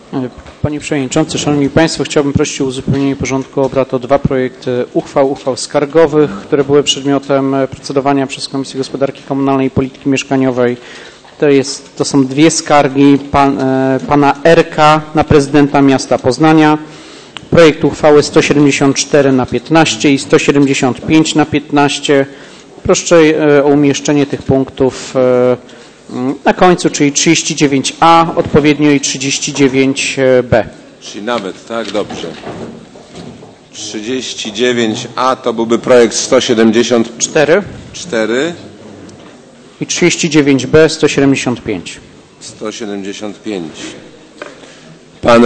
Panie Przewodniczący, Szanowni Państwo, chciałbym prosić o uzupełnienie porządku obrad o 2 projekty uchwał skargowych, które były przedmiotem procedowania przez Komisję Gospodarki Komunalnej i Polityki Mieszkaniowej. To są 2 skargi pana Erka na prezydenta miasta Poznania. Projekt uchwały 174/15 i 175/15. Proszę o umieszczenie tych punktów na końcu, czyli 39a odpowiednio i 39b. Czyli nawet, tak? Dobrze. 39a to byłby projekt 174 i 39b 175. 175.